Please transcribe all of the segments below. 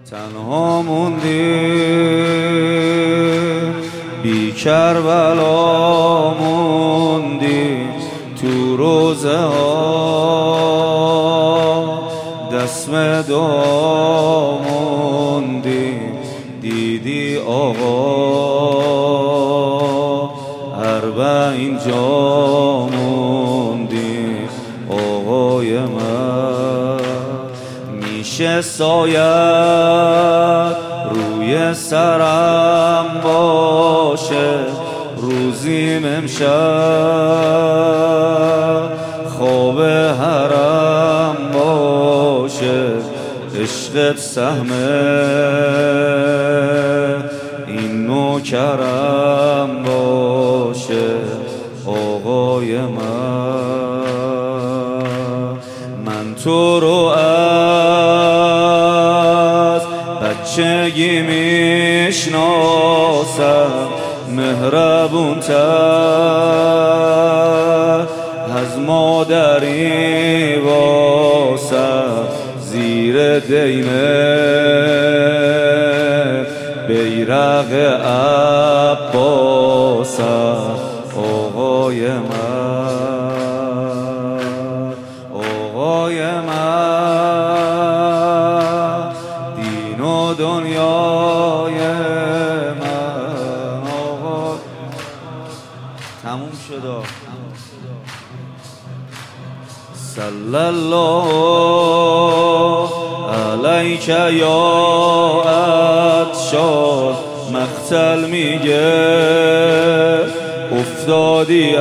تنها موندی بی کربلا موندی تو روزه ها دسم دعا موندی دیدی آقا اربعین جا موندی آقای من میشه سایت روی سرم باشه روزیم امشب خواب حرم باشه عشقت سهمه این نوکرم باشه آقای من تو رو از بچگی میشناسم مهربونتر از مادری واسم زیر دیمه بیرق عباسم آقای من دین و دنیای من آقا تموم شد صلی الله علیک یا عطشان مقتل میگه افتادی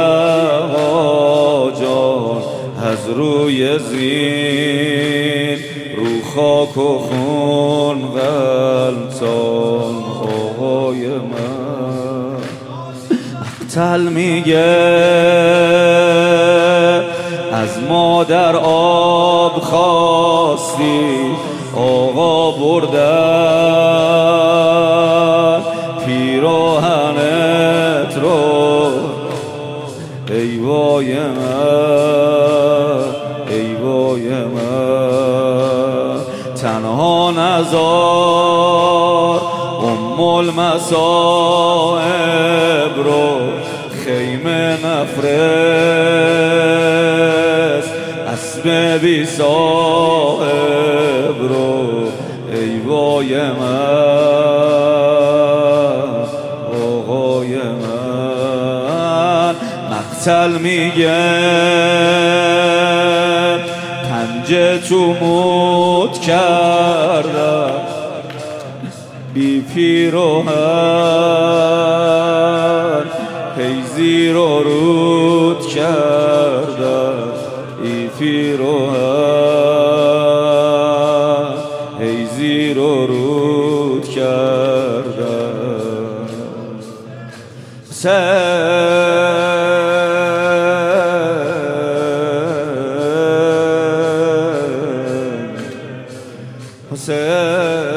آقا جان از روی زین رو خاک و خون غلطان آقای من مقتل میگه از مادر آب خواستی آقا بردن پیراهنت رو ای وای من ای وای من تنها نزار المصائب رو خیمه نفرست اسب بی صاحب رو ای وای من آقای من مقتل میگه پنجه تو موت کردم بی پیراهن هی زیر و رود کردم ای پیراهن هی زیر و رود کردم حسین